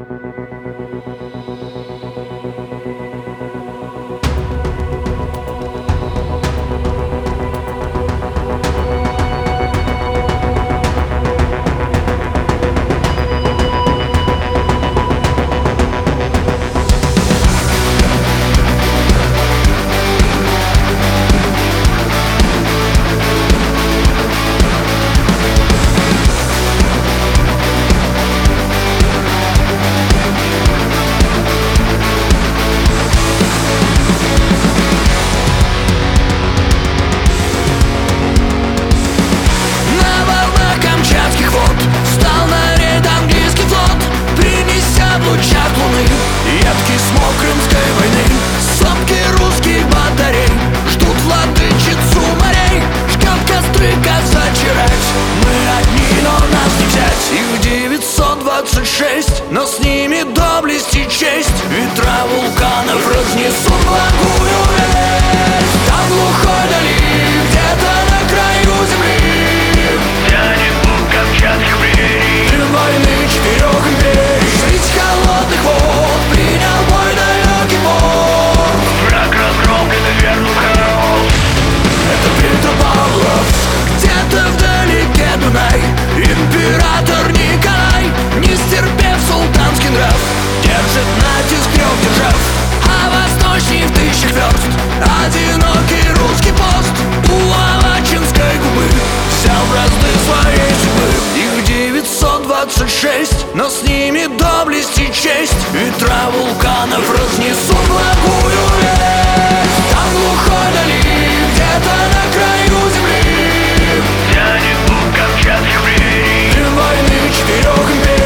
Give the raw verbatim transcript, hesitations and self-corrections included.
Но с ними доблесть и честь ветра вулканов разнесут благую весть. Там глухой дали, где-то на краю земли, тянет путь камчатских прерий, дым войны четырех империй. Средь холодных вод принял бой далекий порт. Враг разгромлен и вернул хаос. Это Петропавловск, где-то вдалеке Дунай. Император Николай, не стерпев султанский нрав, держит натиск трех держав, а восточней в тысячах верст одинокий русский пост у Авачинской губы взял бразды своей судьбы. Их девятьсот двадцать шесть, но с ними доблесть и честь ветра вулканов разнесут благую весть. Там глухой дали, где-то на краю земли, тянет путь камчатских прерий, дым войны четырех империй.